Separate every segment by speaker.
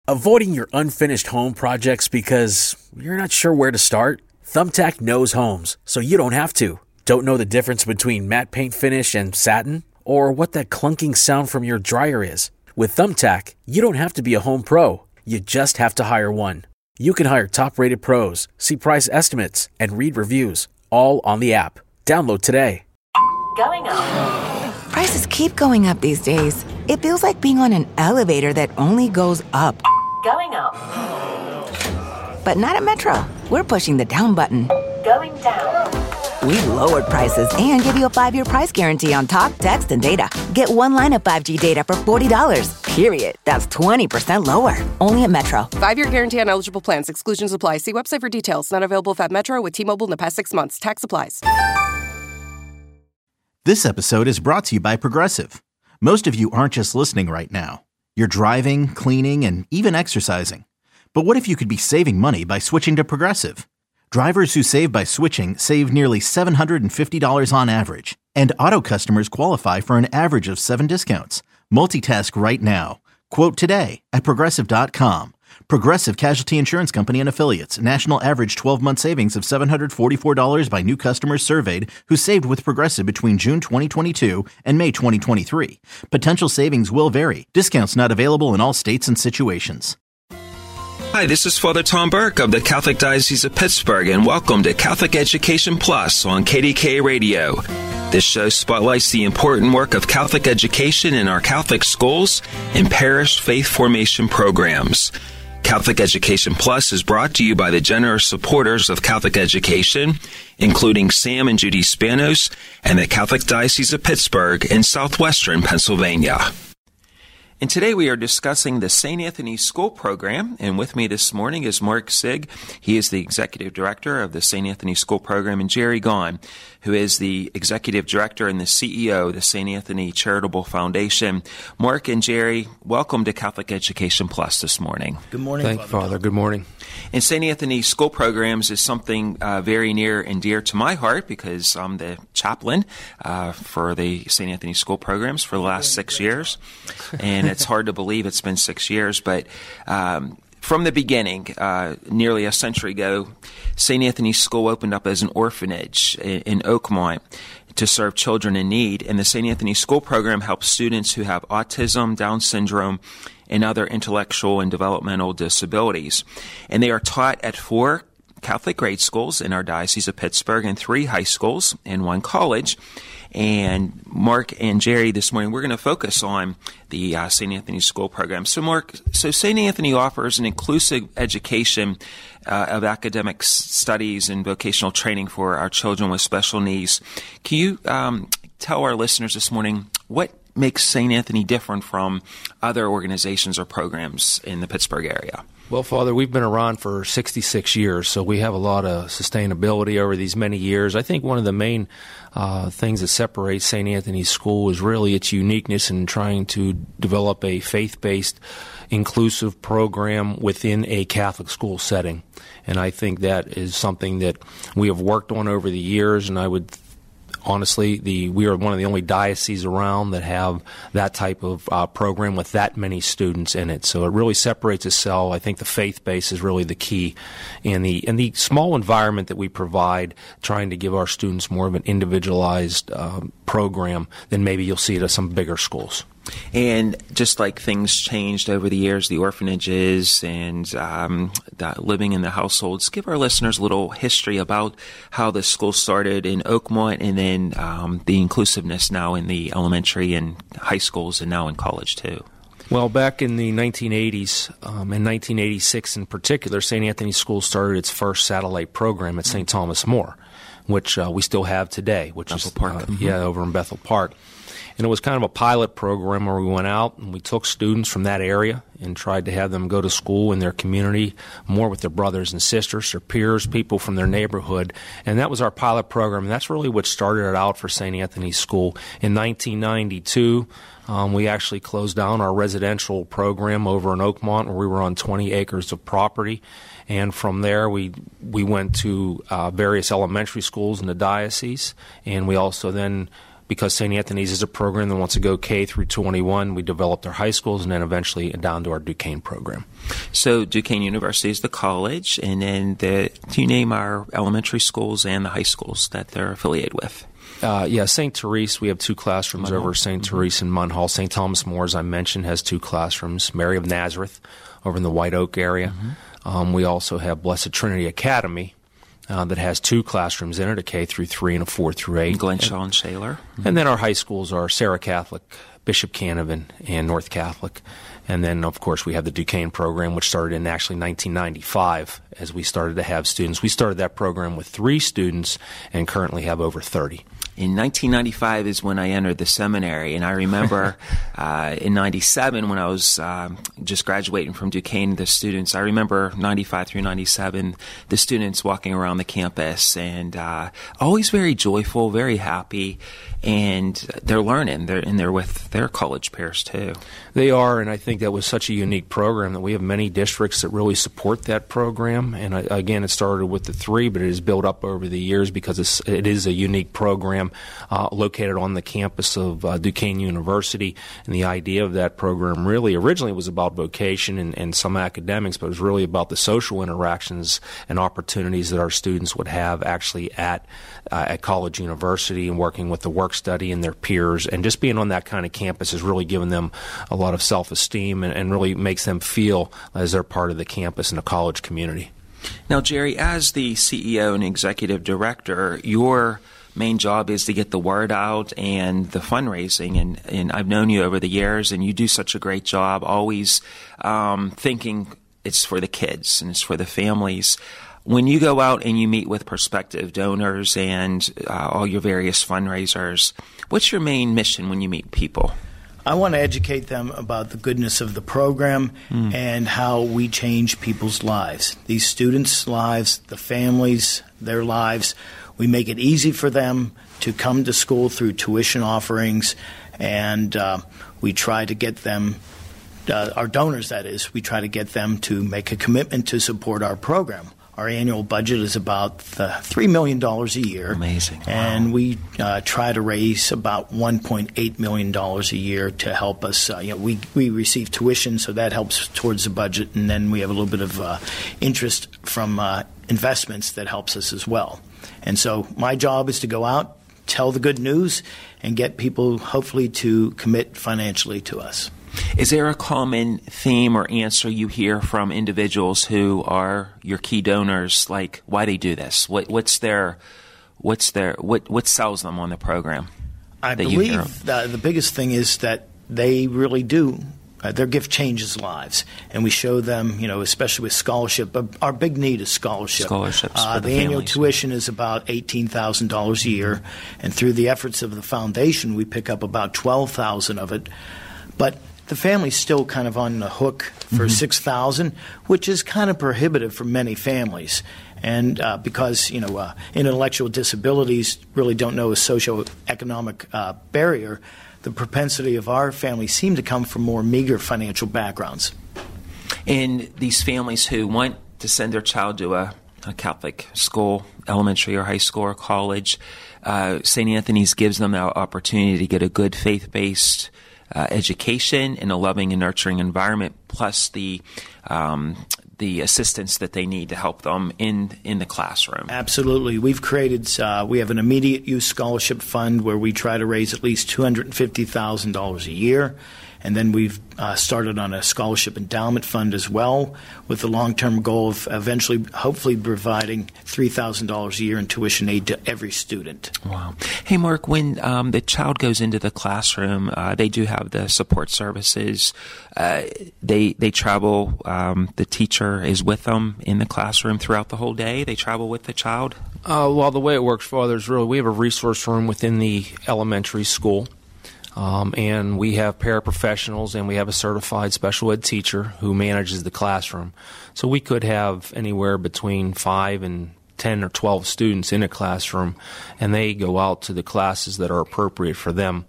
Speaker 1: Avoiding your unfinished home projects because you're not sure where to start? Thumbtack knows homes, so you don't have to. Don't know the difference between matte paint finish and satin? Or what that clunking sound from your dryer is? With Thumbtack, you don't have to be a home pro. You just have to hire one. You can hire top-rated pros, see price estimates, and read reviews, all on the app. Download today.
Speaker 2: Going up.
Speaker 3: Prices keep going up these days. It feels like being on an elevator that only goes up.
Speaker 2: Going up.
Speaker 3: But not at Metro. We're pushing the down button.
Speaker 2: Going down.
Speaker 3: We've lowered prices and give you a 5-year price guarantee on talk, text, and data. Get one line of 5G data for $40, period. That's 20% lower. Only at Metro.
Speaker 4: 5-year guarantee on eligible plans. Exclusions apply. See website for details. Not available if at Metro with T-Mobile in the past 6 months. Tax applies.
Speaker 5: This episode is brought to you by Progressive. Most of you aren't just listening right now. You're driving, cleaning, and even exercising. But what if you could be saving money by switching to Progressive? Drivers who save by switching save nearly $750 on average. And auto customers qualify for an average of 7 discounts. Multitask right now. Quote today at Progressive.com. Progressive Casualty Insurance Company and Affiliates. National average 12-month savings of $744 by new customers surveyed who saved with Progressive between June 2022 and May 2023. Potential savings will vary. Discounts not available in all states and situations.
Speaker 6: Hi, this is Father Tom Burke of the Catholic Diocese of Pittsburgh, and welcome to Catholic Education Plus on KDKA Radio. This show spotlights the important work of Catholic education in our Catholic schools and parish faith formation programs. Catholic Education Plus is brought to you by the generous supporters of Catholic education, including Sam and Judy Spanos and the Catholic Diocese of Pittsburgh in southwestern Pennsylvania. And today we are discussing the St. Anthony School Program, and with me this morning is Mark Sigg. He is the Executive Director of the St. Anthony School Program, and Jerry Gaughan, who is the Executive Director and the CEO of the St. Anthony Charitable Foundation. Mark and Jerry, welcome to Catholic Education Plus this morning.
Speaker 7: Good morning,
Speaker 8: Thank you, Father. Good morning.
Speaker 6: And St. Anthony School Programs is something very near and dear to my heart because I'm the chaplain for the St. Anthony School Programs for the last 6 years. And it's hard to believe it's been 6 years, but from the beginning, nearly a century ago, St. Anthony's School opened up as an orphanage in Oakmont to serve children in need. And the St. Anthony School Program helps students who have autism, Down syndrome, and other intellectual and developmental disabilities. And they are taught at 4 Catholic grade schools in our Diocese of Pittsburgh and 3 high schools and 1 college. And Mark and Jerry, this morning, we're going to focus on the St. Anthony School Program. So Mark, St. Anthony offers an inclusive education of academic studies and vocational training for our children with special needs. Can you tell our listeners this morning what makes St. Anthony different from other organizations or programs in the Pittsburgh area?
Speaker 8: Well, Father, we've been around for 66 years, so we have a lot of sustainability over these many years. I think one of the main things that separates St. Anthony's School is really its uniqueness in trying to develop a faith-based, inclusive program within a Catholic school setting. And I think that is something that we have worked on over the years, and I would honestly, we are one of the only dioceses around that have that type of program with that many students in it. So it really separates itself. I think the faith base is really the key in the small environment that we provide, trying to give our students more of an individualized program than maybe you'll see at some bigger schools.
Speaker 6: And just like things changed over the years, the orphanages and living in the households, give our listeners a little history about how the school started in Oakmont and then the inclusiveness now in the elementary and high schools and now in college too.
Speaker 8: Well, back in the 1980s, in 1986 in particular, St. Anthony's School started its first satellite program at St. Thomas More, which we still have today, which
Speaker 6: Bethel
Speaker 8: is
Speaker 6: Park.
Speaker 8: Over in Bethel Park. And it was kind of a pilot program where we went out and we took students from that area and tried to have them go to school in their community, more with their brothers and sisters, their peers, people from their neighborhood. And that was our pilot program. And that's really what started it out for St. Anthony's School. In 1992, we actually closed down our residential program over in Oakmont, where we were on 20 acres of property. And from there, we went to various elementary schools in the diocese. And we also then because St. Anthony's is a program that wants to go K through 21, we developed our high schools and then eventually down to our Duquesne program.
Speaker 6: So Duquesne University is the college, and then do you name our elementary schools and the high schools that they're affiliated with?
Speaker 8: St. Therese, we have 2 classrooms over St. Therese and Munhall. St. Thomas More, as I mentioned, has 2 classrooms. Mary of Nazareth over in the White Oak area. We also have Blessed Trinity Academy that has 2 classrooms in it, a K through 3 and a 4 through 8.
Speaker 6: Glenshaw and Shaler.
Speaker 8: And then our high schools are Sarah Catholic, Bishop Canevin, and North Catholic. And then, of course, we have the Duquesne program, which started in actually 1995 as we started to have students. We started that program with 3 students and currently have over 30.
Speaker 6: In 1995 is when I entered the seminary, and I remember in 97 when I was just graduating from Duquesne, the students, I remember 95 through 97, the students walking around the campus, and always very joyful, very happy, and they're learning, they're with their college peers too.
Speaker 8: They are, and I think that was such a unique program that we have many districts that really support that program. And again, it started with the 3, but it has built up over the years because it is a unique program located on the campus of Duquesne University. And the idea of that program really originally was about vocation and some academics, but it was really about the social interactions and opportunities that our students would have actually at college university and working with the work study and their peers. And just being on that kind of campus has really given them a lot of self-esteem and really makes them feel as they're part of the campus and the college community.
Speaker 6: Now, Jerry, as the CEO and executive director, your main job is to get the word out and the fundraising. And I've known you over the years, and you do such a great job always thinking it's for the kids and it's for the families. When you go out and you meet with prospective donors and all your various fundraisers, what's your main mission when you meet people?
Speaker 7: I want to educate them about the goodness of the program and how we change people's lives. These students' lives, the families, their lives. We make it easy for them to come to school through tuition offerings, and we try to get them, our donors that is, we try to get them to make a commitment to support our program. Our annual budget is about $3 million a year.
Speaker 6: Amazing. Wow.
Speaker 7: And we try to raise about $1.8 million a year to help us. We receive tuition, so that helps towards the budget. And then we have a little bit of interest from investments that helps us as well. And so my job is to go out, tell the good news, and get people hopefully to commit financially to us.
Speaker 6: Is there a common theme or answer you hear from individuals who are your key donors, like why they do this? What sells them on the program?
Speaker 7: I believe the biggest thing is that they really do. Their gift changes lives, and we show them, especially with scholarship. Our big need is scholarship.
Speaker 6: Scholarships for the
Speaker 7: annual
Speaker 6: families.
Speaker 7: tuition is about $18,000 a year, and through the efforts of the foundation, we pick up about $12,000 of it. But the family's still kind of on the hook for $6,000, which is kind of prohibitive for many families. And because, intellectual disabilities really don't know a socioeconomic barrier, the propensity of our families seem to come from more meager financial backgrounds.
Speaker 6: And these families who want to send their child to a Catholic school, elementary or high school or college, St. Anthony's gives them the opportunity to get a good faith-based education in a loving and nurturing environment, plus the assistance that they need to help them in the classroom.
Speaker 7: Absolutely. We've created, we have an immediate use scholarship fund where we try to raise at least $250,000 a year. And then we've started on a scholarship endowment fund as well, with the long-term goal of eventually, hopefully, providing $3,000 a year in tuition aid to every student.
Speaker 6: Wow. Hey, Mark, when the child goes into the classroom, they do have the support services. They travel. The teacher is with them in the classroom throughout the whole day. They travel with the child.
Speaker 8: Well, the way it works, Father, is really we have a resource room within the elementary school. And we have paraprofessionals and we have a certified special ed teacher who manages the classroom. So we could have anywhere between 5 and 10 or 12 students in a classroom, and they go out to the classes that are appropriate for them.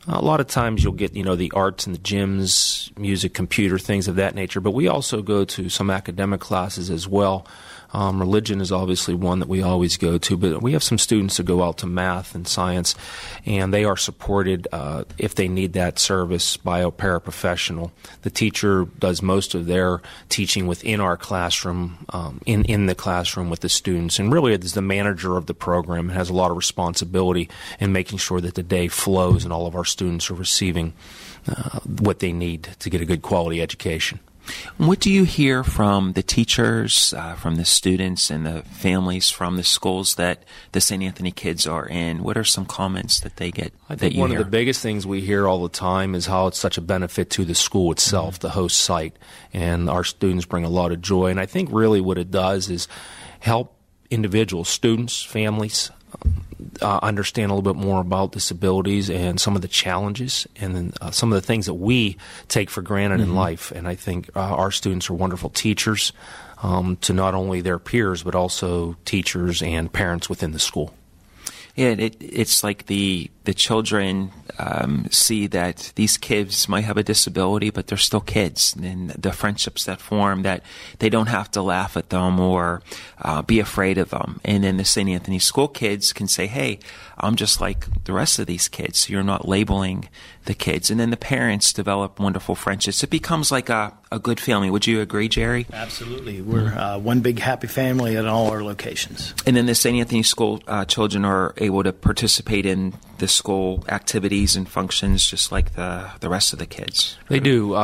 Speaker 8: A lot of times you'll get, the arts and the gyms, music, computer, things of that nature. But we also go to some academic classes as well. Religion is obviously one that we always go to, but we have some students that go out to math and science, and they are supported if they need that service by a paraprofessional. The teacher does most of their teaching within our classroom, in the classroom with the students, and really is the manager of the program and has a lot of responsibility in making sure that the day flows and all of our students are receiving what they need to get a good quality education.
Speaker 6: What do you hear from the teachers, from the students and the families from the schools that the St. Anthony kids are in? What are some comments that they get?
Speaker 8: I think one of the biggest things we hear all the time is how it's such a benefit to the school itself, the host site, and our students bring a lot of joy. And I think really what it does is help individuals, students, families, understand a little bit more about disabilities and some of the challenges and some of the things that we take for granted in life. And I think our students are wonderful teachers to not only their peers, but also teachers and parents within the school.
Speaker 6: Yeah, it's like the children see that these kids might have a disability, but they're still kids, and the friendships that form, that they don't have to laugh at them or be afraid of them. And then the St. Anthony School kids can say, hey, I'm just like the rest of these kids. You're not labeling the kids. And then the parents develop wonderful friendships. It becomes like a good family. Would you agree, Jerry?
Speaker 7: Absolutely. We're one big happy family at all our locations.
Speaker 6: And then the St. Anthony School children are able to participate in the school activities and functions just like the rest of the kids.
Speaker 8: They do.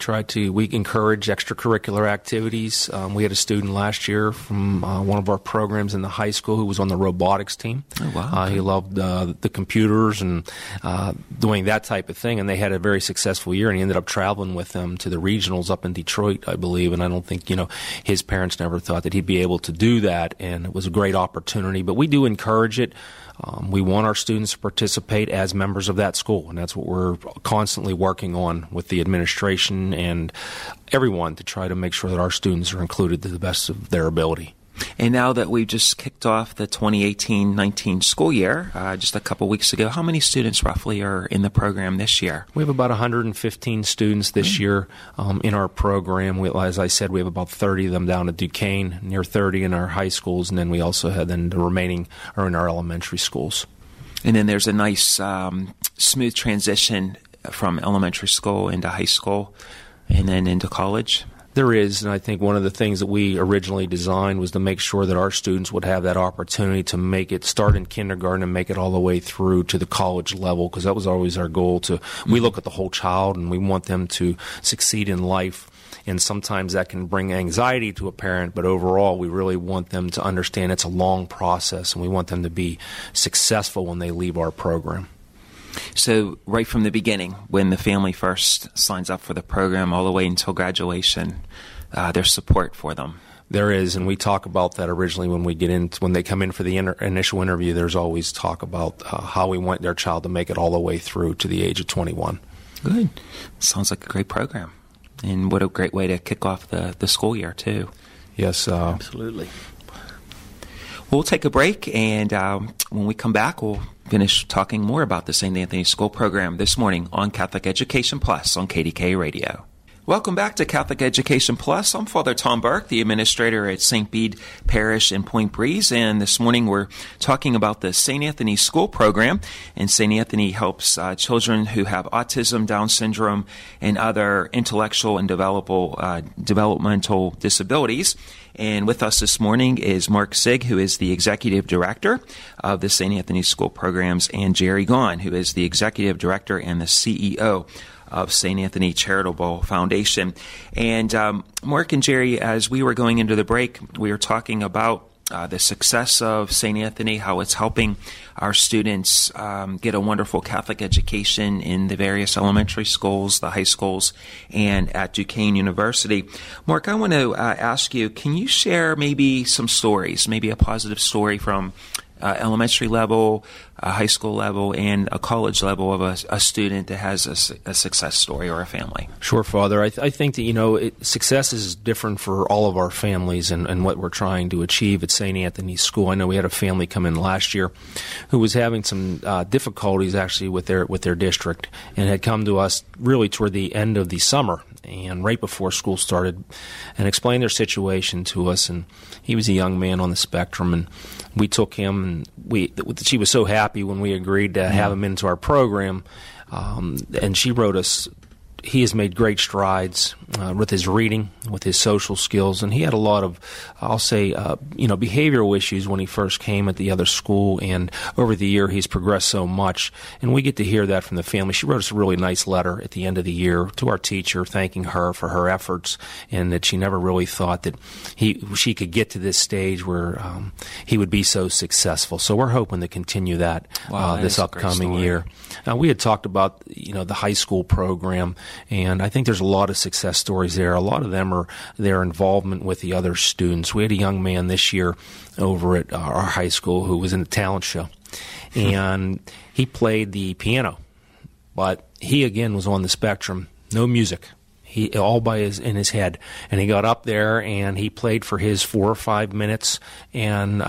Speaker 8: We encourage extracurricular activities. We had a student last year from one of our programs in the high school who was on the robotics team.
Speaker 6: Oh, wow.
Speaker 8: He loved the computers and doing that type of thing, and they had a very successful year, and he ended up traveling with them to the regionals up in Detroit, I believe, and I don't think, his parents never thought that he'd be able to do that, and it was a great opportunity. But we do encourage it. We want our students to participate as members of that school, and that's what we're constantly working on with the administration and everyone to try to make sure that our students are included to the best of their ability.
Speaker 6: And now that we've just kicked off the 2018-19 school year, just a couple weeks ago, how many students roughly are in the program this year?
Speaker 8: We have about 115 students this year in our program. As I said, we have about 30 of them down at Duquesne, near 30 in our high schools, and then we also have the remaining are in our elementary schools.
Speaker 6: And then there's a nice smooth transition from elementary school into high school and then into college.
Speaker 8: There is, and I think one of the things that we originally designed was to make sure that our students would have that opportunity to make it start in kindergarten and make it all the way through to the college level, because that was always our goal. We look at the whole child, and we want them to succeed in life. And sometimes that can bring anxiety to a parent, but overall we really want them to understand it's a long process, and we want them to be successful when they leave our program.
Speaker 6: So right from the beginning, when the family first signs up for the program all the way until graduation, there's support for them.
Speaker 8: There is, and we talk about that originally when they come in for the initial interview. There's always talk about how we want their child to make it all the way through to the age of 21.
Speaker 6: Good. Sounds like a great program. And what a great way to kick off the school year, too.
Speaker 8: Yes.
Speaker 7: Absolutely.
Speaker 6: We'll take a break, and when we come back, we'll finish talking more about the St. Anthony School program this morning on Catholic Education Plus on KDK Radio. Welcome back to Catholic Education Plus. I'm Father Tom Burke, the administrator at St. Bede Parish in Point Breeze, and this morning we're talking about the St. Anthony School program. And St. Anthony helps children who have autism, Down syndrome, and other intellectual and developmental disabilities. And with us this morning is Mark Sigg, who is the executive director of the St. Anthony School programs, and Jerry Gaughan, who is the executive director and the CEO of St. Anthony Charitable Foundation. And Mark and Jerry, as we were going into the break, we were talking about the success of St. Anthony, how it's helping our students get a wonderful Catholic education in the various elementary schools, the high schools, and at Duquesne University. Mark, I want to ask you, can you share maybe some stories, maybe a positive story from elementary level, a high school level and a college level of a student that has a success story or a family?
Speaker 8: Sure, Father. I think that, success is different for all of our families and what we're trying to achieve at St. Anthony's School. I know we had a family come in last year who was having some difficulties actually with their district and had come to us really toward the end of the summer and right before school started and explained their situation to us. And he was a young man on the spectrum, and we took him, and she was so happy when we agreed to have him into our program. And she wrote us, he has made great strides with his reading, with his social skills, and he had a lot of, I'll say, behavioral issues when he first came at the other school, and over the year he's progressed so much, and we get to hear that from the family. She wrote us a really nice letter at the end of the year to our teacher, thanking her for her efforts, and that she never really thought that she could get to this stage where he would be so successful. So we're hoping to continue that this upcoming year. We had talked about the high school program, and I think there's a lot of success stories there. A lot of them are their involvement with the other students. We had a young man this year over at our high school who was in the talent show, and he played the piano, but he again was on the spectrum, no music. He all in his head, and he got up there and he played for his 4 or 5 minutes, and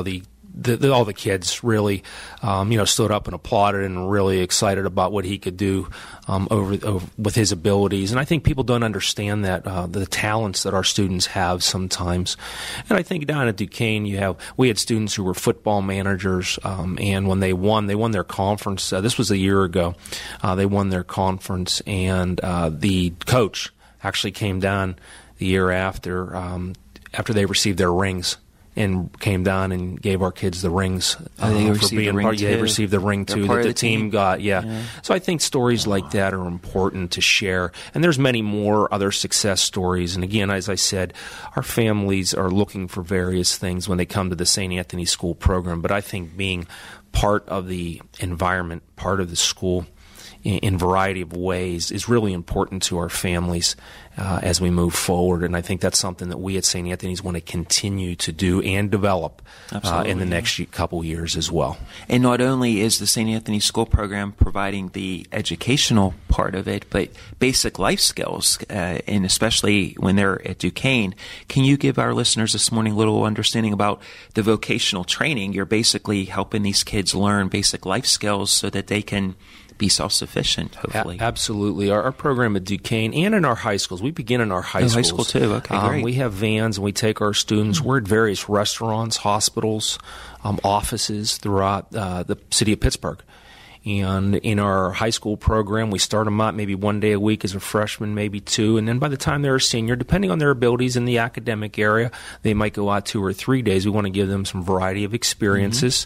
Speaker 8: all the kids really, stood up and applauded and really excited about what he could do over with his abilities. And I think people don't understand that the talents that our students have sometimes. And I think down at Duquesne, we had students who were football managers, and when they won their conference. This was a year ago. They won their conference, and the coach actually came down the year after they received their rings, and came down and gave our kids the rings
Speaker 6: for being part.
Speaker 8: They received the ring too that the team got. Yeah. So I think stories like that are important to share, and there's many more other success stories. And again, as I said, our families are looking for various things when they come to the St. Anthony School program. But I think being part of the environment, part of the school, in a variety of ways is really important to our families as we move forward. And I think that's something that we at St. Anthony's want to continue to do and develop in the next couple years as well.
Speaker 6: And not only is the St. Anthony School program providing the educational part of it, but basic life skills, and especially when they're at Duquesne. Can you give our listeners this morning a little understanding about the vocational training? You're basically helping these kids learn basic life skills so that they can be self-sufficient, hopefully.
Speaker 8: Absolutely. Our program at Duquesne and in our high schools, we begin in our high schools.
Speaker 6: High school too, okay, great.
Speaker 8: We have vans and we take our students. We're at various restaurants, hospitals, offices throughout the city of Pittsburgh. And in our high school program, we start them out maybe 1 day a week as a freshman, maybe 2. And then by the time they're a senior, depending on their abilities in the academic area, they might go out 2 or 3 days. We want to give them some variety of experiences.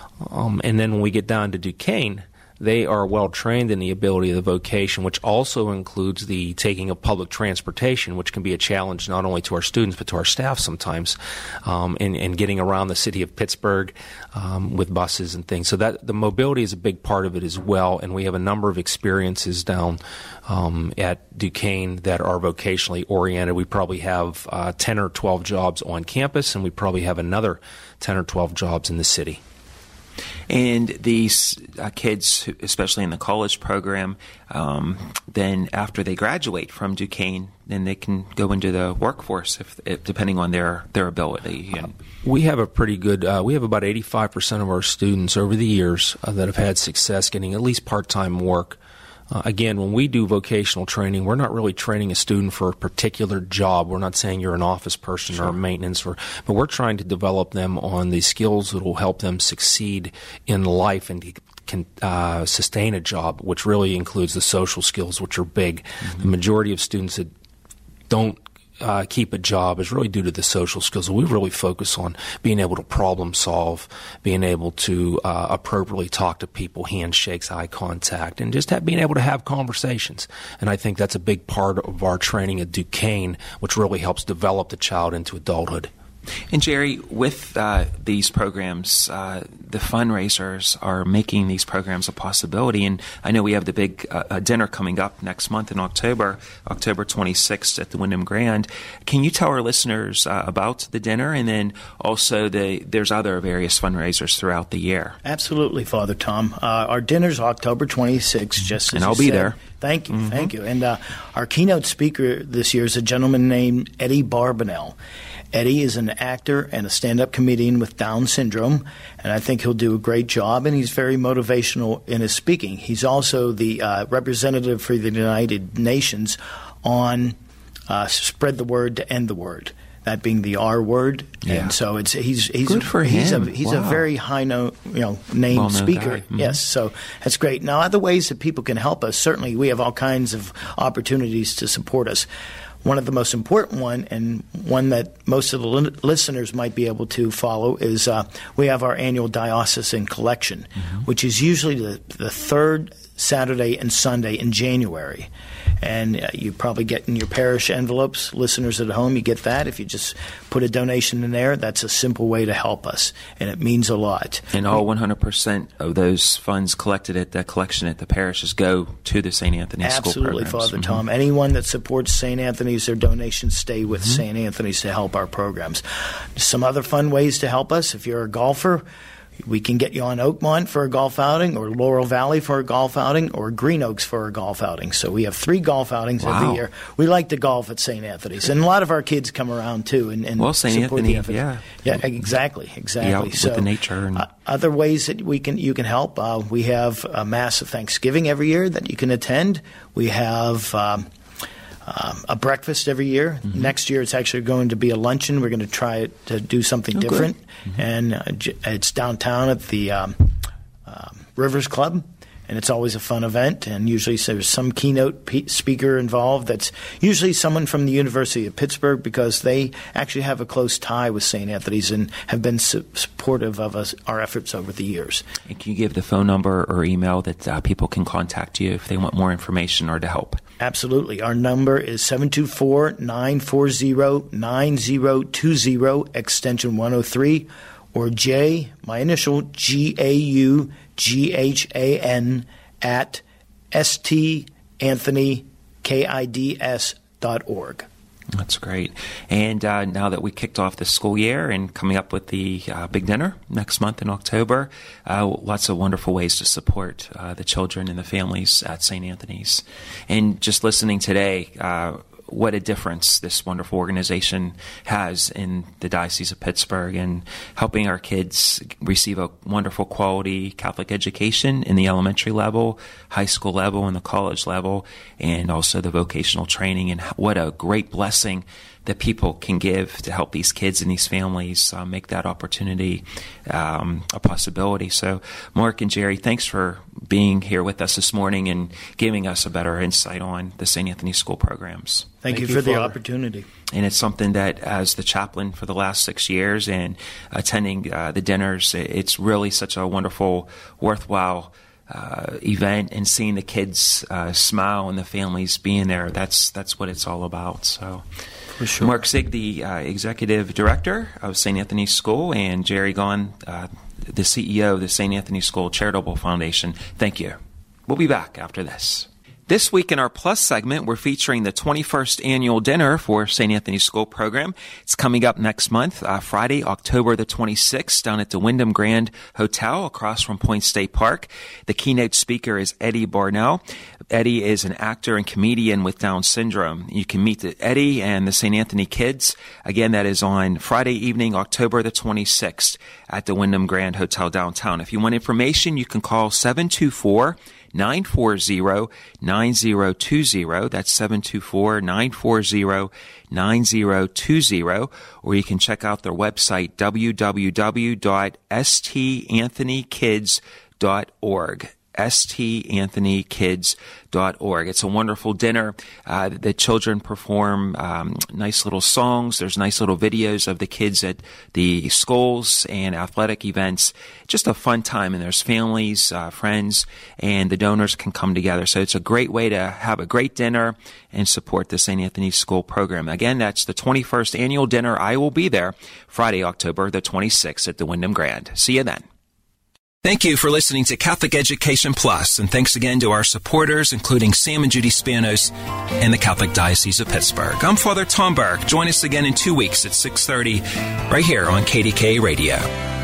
Speaker 8: And then when we get down to Duquesne, they are well trained in the ability of the vocation, which also includes the taking of public transportation, which can be a challenge not only to our students but to our staff sometimes, and getting around the city of Pittsburgh with buses and things. So that the mobility is a big part of it as well, and we have a number of experiences down at Duquesne that are vocationally oriented. We probably have 10 or 12 jobs on campus, and we probably have another 10 or 12 jobs in the city.
Speaker 6: And these kids, especially in the college program, then after they graduate from Duquesne, then they can go into the workforce if depending on their ability.
Speaker 8: We have a pretty good, we have about 85% of our students over the years that have had success getting at least part-time work. Again, when we do vocational training, we're not really training a student for a particular job. We're not saying you're an office person or maintenance, but we're trying to develop them on the skills that will help them succeed in life and can sustain a job, which really includes the social skills, which are big. The majority of students that don't keep a job is really due to the social skills. We really focus on being able to problem solve, being able to appropriately talk to people, handshakes, eye contact, and just being able to have conversations. And I think that's a big part of our training at Duquesne, which really helps develop the child into adulthood.
Speaker 6: And Jerry, with these programs, the fundraisers are making these programs a possibility. And I know we have the big dinner coming up next month in October 26th at the Wyndham Grand. Can you tell our listeners about the dinner, and then also there's other various fundraisers throughout the year?
Speaker 7: Absolutely, Father Tom. Our dinner's October 26th, just as
Speaker 6: and I'll
Speaker 7: you
Speaker 6: be
Speaker 7: said.
Speaker 6: there.
Speaker 7: Thank you, thank you. And our keynote speaker this year is a gentleman named Eddie Barbanel. Eddie is an actor and a stand-up comedian with Down syndrome, and I think he'll do a great job, and he's very motivational in his speaking. He's also the representative for the United Nations on Spread the Word to End the Word, that being the R word.
Speaker 6: Yeah.
Speaker 7: And so he's
Speaker 6: good for him.
Speaker 7: He's
Speaker 6: Wow.
Speaker 7: a very named
Speaker 6: Well-known
Speaker 7: speaker.
Speaker 6: guy. Mm-hmm.
Speaker 7: Yes, so that's great. Now, other ways that people can help us, certainly we have all kinds of opportunities to support us. One of the most important one, and one that most of the listeners might be able to follow, is we have our annual diocesan collection, which is usually the third Saturday and Sunday in January. And you probably get in your parish envelopes, listeners at home, you get that. If you just put a donation in there, that's a simple way to help us, and it means a lot.
Speaker 6: And all 100% of those funds collected at that collection at the parishes go to the St. Anthony School
Speaker 7: Absolutely,
Speaker 6: programs.
Speaker 7: Father Tom. Anyone that supports St. Anthony's, their donations stay with St. Anthony's to help our programs. Some other fun ways to help us: if you're a golfer, we can get you on Oakmont for a golf outing, or Laurel Valley for a golf outing, or Green Oaks for a golf outing. So we have 3 golf outings every year. We like to golf at St. Anthony's, and a lot of our kids come around too and
Speaker 6: Well, St.
Speaker 7: support
Speaker 6: Anthony,
Speaker 7: the effort.
Speaker 6: yeah.
Speaker 7: Exactly.
Speaker 6: Be out with the nature. And
Speaker 7: Other ways that you can help, we have a Mass of Thanksgiving every year that you can attend. We have a breakfast every year. Next year, it's actually going to be a luncheon. We're going to try to do something different, and it's downtown at the Rivers Club, and it's always a fun event. And usually, there's some keynote speaker involved. That's usually someone from the University of Pittsburgh, because they actually have a close tie with St. Anthony's and have been supportive of our efforts over the years.
Speaker 6: And can you give the phone number or email that people can contact you if they want more information or to help?
Speaker 7: Absolutely. Our number is 724-940-9020, extension 103, or J, my initial, GAUGHAN, at STAnthonyKids.org.
Speaker 6: That's great. And now that we kicked off the school year and coming up with the big dinner next month in October, lots of wonderful ways to support the children and the families at St. Anthony's. And just listening today, what a difference this wonderful organization has in the Diocese of Pittsburgh and helping our kids receive a wonderful quality Catholic education in the elementary level, high school level, and the college level, and also the vocational training. And what a great blessing that people can give to help these kids and these families make that opportunity a possibility. So, Mark and Jerry, thanks for being here with us this morning and giving us a better insight on the St. Anthony School programs.
Speaker 7: Thank you for the opportunity.
Speaker 6: And it's something that, as the chaplain for the last 6 years and attending the dinners, it's really such a wonderful, worthwhile event, and seeing the kids smile and the families being there. That's what it's all about. So, for sure. Mark Zig, the executive director of St. Anthony's School, and Jerry Gaughan, the CEO of the St. Anthony School Charitable Foundation. Thank you. We'll be back after this. This week in our Plus segment, we're featuring the 21st annual dinner for St. Anthony School program. It's coming up next month, Friday, October the 26th, down at the Wyndham Grand Hotel across from Point State Park. The keynote speaker is Eddie Barbanel. Eddie is an actor and comedian with Down syndrome. You can meet Eddie and the St. Anthony kids. Again, that is on Friday evening, October the 26th at the Wyndham Grand Hotel downtown. If you want information, you can call 724-940-9020. That's 724-940-9020. Or you can check out their website, www.stanthonykids.org. STAnthonyKids.org. It's a wonderful dinner. The children perform nice little songs. There's nice little videos of the kids at the schools and athletic events. Just a fun time, and there's families, friends, and the donors can come together. So it's a great way to have a great dinner and support the St. Anthony's School program. Again, that's the 21st annual dinner. I will be there Friday, October the 26th at the Wyndham Grand. See you then.
Speaker 9: Thank you for listening to Catholic Education Plus, and thanks again to our supporters, including Sam and Judy Spanos and the Catholic Diocese of Pittsburgh. I'm Father Tom Burke. Join us again in 2 weeks at 6:30 right here on KDKA Radio.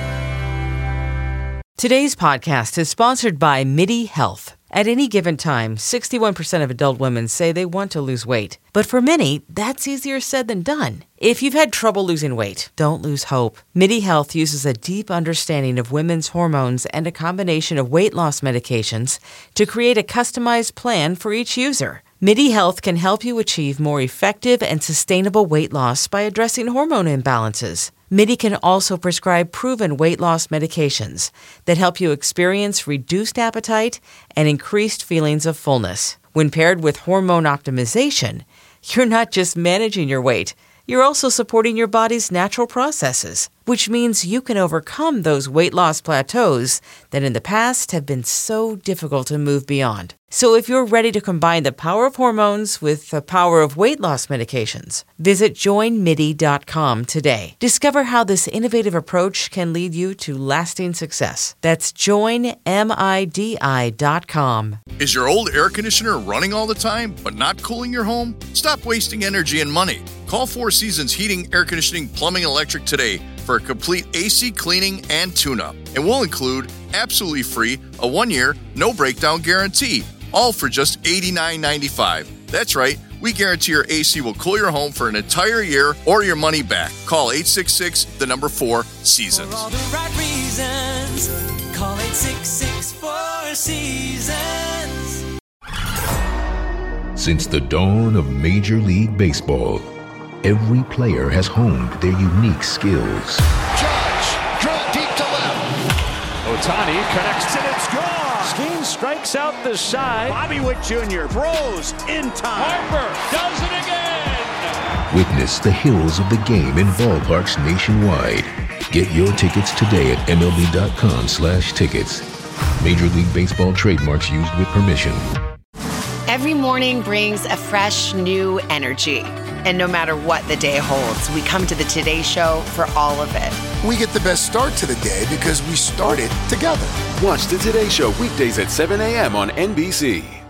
Speaker 10: Today's podcast is sponsored by MIDI Health. At any given time, 61% of adult women say they want to lose weight. But for many, that's easier said than done. If you've had trouble losing weight, don't lose hope. MIDI Health uses a deep understanding of women's hormones and a combination of weight loss medications to create a customized plan for each user. MIDI Health can help you achieve more effective and sustainable weight loss by addressing hormone imbalances. MIDI can also prescribe proven weight loss medications that help you experience reduced appetite and increased feelings of fullness. When paired with hormone optimization, you're not just managing your weight, you're also supporting your body's natural processes, which means you can overcome those weight loss plateaus that in the past have been so difficult to move beyond. So if you're ready to combine the power of hormones with the power of weight loss medications, visit joinmidi.com today. Discover how this innovative approach can lead you to lasting success. That's joinmidi.com.
Speaker 11: Is your old air conditioner running all the time but not cooling your home? Stop wasting energy and money. Call Four Seasons Heating, Air Conditioning, Plumbing, and Electric today for a complete AC cleaning and tune-up. And we'll include, absolutely free, a 1-year, no-breakdown guarantee, all for just $89.95. That's right, we guarantee your AC will cool your home for an entire year or your money back. Call 866-4-SEASONS.
Speaker 12: For all the right reasons, call 866-4-SEASONS.
Speaker 13: Since the dawn of Major League Baseball, every player has honed their unique skills.
Speaker 14: Judge, drill deep to left.
Speaker 15: Ohtani connects and it's gone. Skeen strikes out the side. Bobby Witt Jr. throws in time. Harper does it again.
Speaker 13: Witness the hills of the game in ballparks nationwide. Get your tickets today at MLB.com/tickets. Major League Baseball trademarks used with permission.
Speaker 16: Every morning brings a fresh, new energy. And no matter what the day holds, we come to the Today Show for all of it.
Speaker 14: We get the best start to the day because we started together.
Speaker 17: Watch the Today Show weekdays at 7 a.m. on NBC.